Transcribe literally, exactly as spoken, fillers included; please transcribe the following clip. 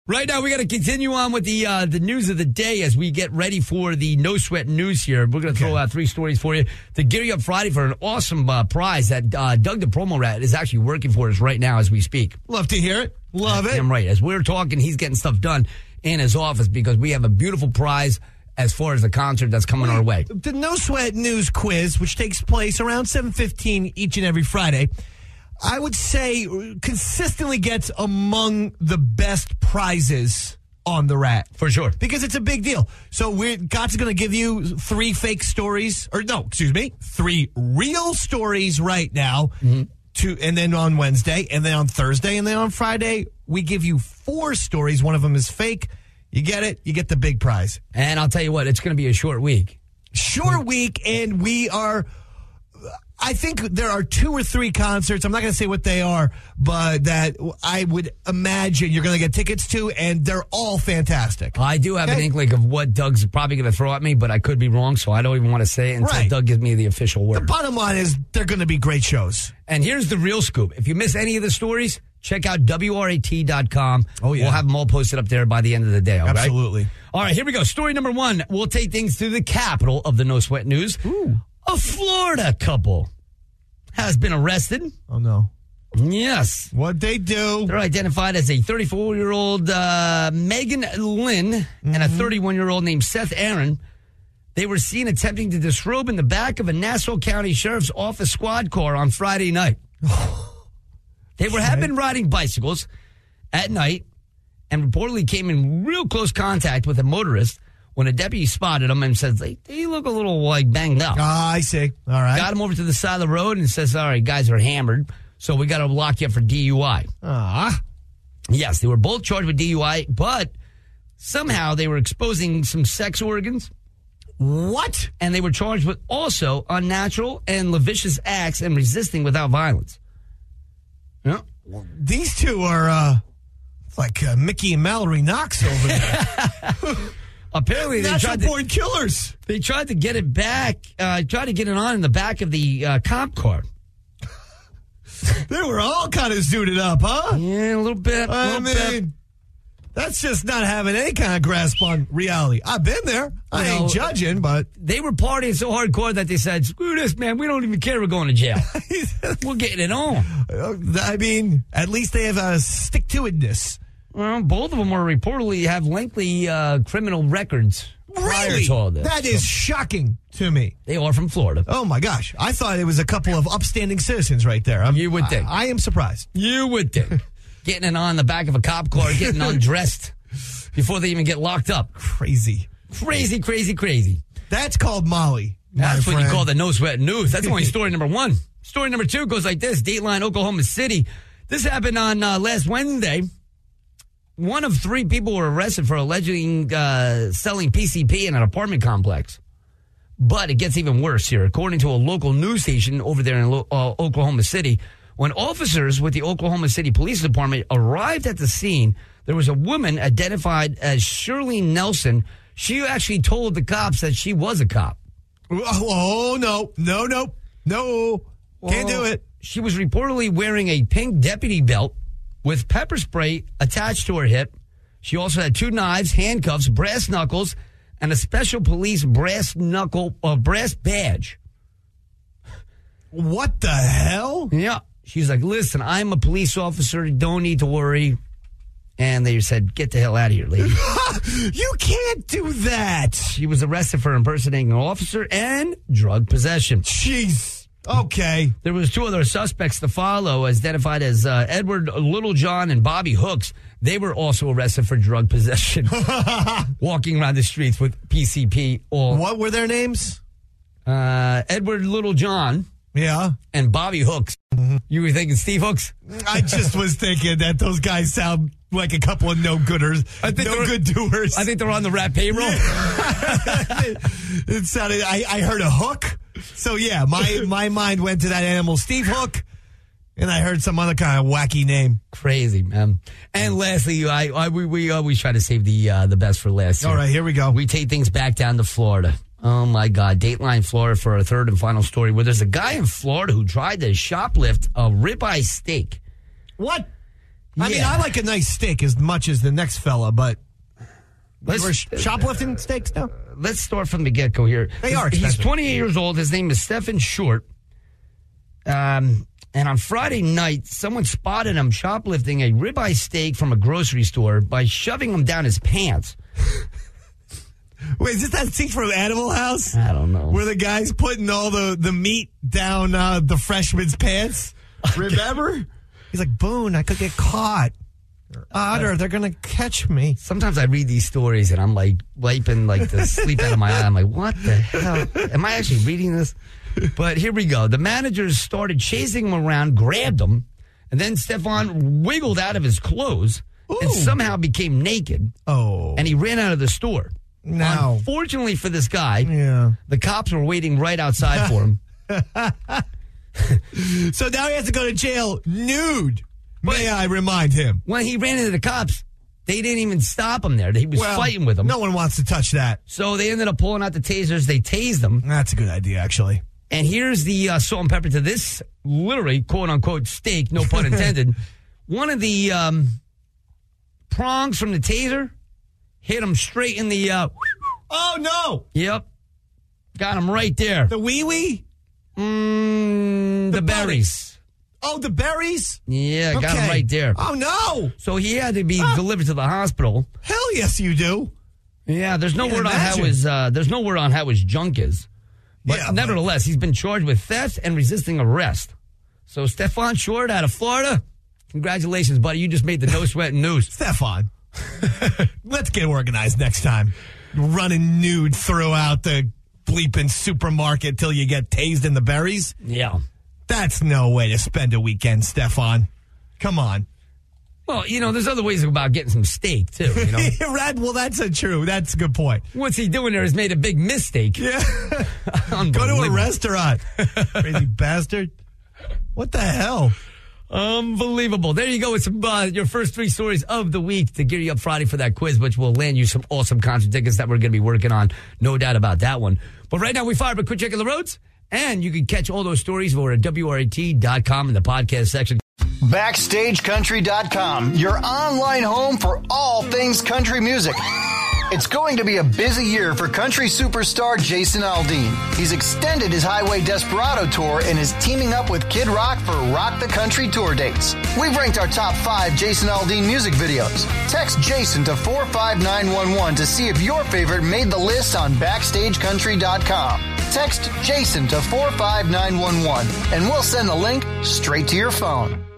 Right now, we got to continue on with the uh, the news of the day as we get ready for the No Sweat News here. We're going to throw Okay. out three stories for you to gear you up Friday for an awesome uh, prize that uh, Doug the Promo Rat is actually working for us right now as we speak. Love to hear it. Love it. I'm right. As we're talking, he's getting stuff done in his office because we have a beautiful prize as far as the concert that's coming our way. The No Sweat News quiz, which takes place around seven fifteen each and every Friday, I would say consistently gets among the best prizes on the Rat. For sure. Because it's a big deal. So we're Gott's going to give you three fake stories, or no, excuse me, three real stories right now. Mm-hmm. To, and then on Wednesday, and then on Thursday, and then on Friday, we give you four stories. One of them is fake. You get it, you get the big prize. And I'll tell you what, it's going to be a short week. Short week, and we are... I think there are two or three concerts, I'm not going to say what they are, but that I would imagine you're going to get tickets to, and they're all fantastic. I do have Okay. an inkling of what Doug's probably going to throw at me, but I could be wrong, so I don't even want to say it until Right. Doug gives me the official The word. bottom line is they're going to be great shows. And here's the real scoop. If you miss any of the stories, check out W R A T dot com. Oh, yeah. We'll have them all posted up there by the end of the day, all right? Absolutely. All right, here we go. Story number one. We'll take things to the capital of the No Sweat News. Ooh. A Florida couple has been arrested. Oh, no. Yes. What'd they do? They're identified as a thirty-four-year-old uh, Megan Lynn Mm-hmm. and a thirty-one-year-old named Seth Aaron. They were seen attempting to disrobe in the back of a Nassau County Sheriff's Office squad car on Friday night. They were have been riding bicycles at night and reportedly came in real close contact with a motorist when a deputy spotted them and said, they, they look a little like banged up. Ah, I see. All right. Got him over to the side of the road and says, all right, guys are hammered, so we got to lock you up for D U I. Ah. Yes, they were both charged with D U I, but somehow they were exposing some sex organs. What? And they were charged with also unnatural and lascivious acts and resisting without violence. Yeah. These two are uh, like uh, Mickey and Mallory Knox over there. Apparently, they Natural tried, to, born killers. they tried to get it back, uh, tried to get it on in the back of the uh, cop car. They were all kind of zooted up, huh? Yeah, a little bit. A I little bit. mean, that's just not having any kind of grasp on reality. I've been there. I Well, ain't judging, but They were partying so hardcore that they said, screw this, man. We don't even care we're going to jail. We're getting it on. I mean, at least they have a stick-to-itness. Well, both of them are reportedly have lengthy uh, criminal records prior Really? to all this. That is shocking to me. They are from Florida. Oh, my gosh. I thought it was a couple of upstanding citizens right there. I'm, You would think. I, I am surprised. You would think. Getting it on the back of a cop car, getting undressed before they even get locked up. Crazy. Crazy, crazy, crazy. That's called Molly. That's my what you friend. call the No Sweat News. That's only story number one. Story number two goes like this. Dateline, Oklahoma City. This happened on uh, last Wednesday. One of three people were arrested for allegedly uh, selling P C P in an apartment complex. But it gets even worse here. According to a local news station over there in uh, Oklahoma City, when officers with the Oklahoma City Police Department arrived at the scene, there was a woman identified as Shirley Nelson. She actually told the cops that she was a cop. Oh, oh, no. No, no. No. Can't do it. She was reportedly wearing a pink deputy belt with pepper spray attached to her hip. She also had two knives, handcuffs, brass knuckles, and a special police brass knuckle uh, brass badge. What the hell? Yeah. She's like, listen, I'm a police officer. Don't need to worry. And they said, get the hell out of here, lady. You can't do that. She was arrested for impersonating an officer and drug possession. Jeez. Okay. There was two other suspects to follow, as identified as uh, Edward Littlejohn and Bobby Hooks. They were also arrested for drug possession, walking around the streets with P C P. All What were their names? uh, Edward Littlejohn Yeah. and Bobby Hooks. Mm-hmm. You were thinking Steve Hooks? I just was thinking that those guys sound like a couple of no-gooders. I think no they're- good doers. I think they're on the rap payroll. it sounded. I, I heard a hook. So yeah, my my mind went to that animal, Steve Hook, and I heard some other kind of wacky name. Crazy, man. And lastly, I, I we, we always try to save the uh, the best for last. All here. right, here we go. We take things back down to Florida. Oh, my God. Dateline, Florida for our third and final story, where there's a guy in Florida who tried to shoplift a ribeye steak. What? I Yeah. mean, I like a nice steak as much as the next fella, but Let's- we're sh- shoplifting steaks now? Let's start from the get-go here. They are He's expensive. twenty-eight years old. His name is Stephen Short. Um, and on Friday night, someone spotted him shoplifting a ribeye steak from a grocery store by shoving him down his pants. Wait, is this that scene from Animal House? I don't know. Where the guy's putting all the, the meat down uh, the freshman's pants? Remember? He's like, Boone, I could get caught. Otter, they're going to catch me. Sometimes I read these stories and I'm like wiping like the sleep out of my eye. I'm like, what the hell? Am I actually reading this? But here we go. The managers started chasing him around, grabbed him, and then Stefan wiggled out of his clothes and Ooh. somehow became naked. Oh. And he ran out of the store. No. Unfortunately for this guy, Yeah. the cops were waiting right outside for him. So now he has to go to jail nude. May I remind him? When he ran into the cops, they didn't even stop him there. He was Well, fighting with them. No one wants to touch that. So they ended up pulling out the tasers. They tased him. That's a good idea, actually. And here's the uh, salt and pepper to this, literally, quote-unquote, steak, no pun intended. One of the um, prongs from the taser hit him straight in the... Uh, Oh, no. yep. Got him right there. The wee-wee? Mm, the, The berries. Oh, the berries? Yeah, got Okay. him right there. Oh, no. So he had to be Ah. delivered to the hospital. Hell yes, you do. Yeah, there's no Can't word on how imagine. his uh, there's no word on how his junk is. But Yeah, but- nevertheless, he's been charged with theft and resisting arrest. So Stefan Short out of Florida, congratulations, buddy. You just made the no sweat news. Stefan, let's get organized next time. Running nude throughout the bleeping supermarket till you get tased in the berries. Yeah. That's no way to spend a weekend, Stefan. Come on. Well, you know, there's other ways about getting some steak too. You know, Right, well, that's a true. That's a good point. what's he doing there? Has made a big mistake. Yeah. Go to a Unbelievable. restaurant. Crazy bastard. What the hell? Unbelievable. There you go with some uh, your first three stories of the week to gear you up Friday for that quiz, which will land you some awesome concert tickets that we're going to be working on. No doubt about that one. But right now we fire up a quick check of the roads, and you can catch all those stories over at W R A T dot com in the podcast section. Backstage Country dot com, your online home for all things country music. It's going to be a busy year for country superstar Jason Aldean. He's extended his Highway Desperado tour and is teaming up with Kid Rock for Rock the Country tour dates. We've ranked our top five Jason Aldean music videos. Text Jason to four five nine one one to see if your favorite made the list on Backstage Country dot com. Text Jason to four five nine one one and we'll send the link straight to your phone.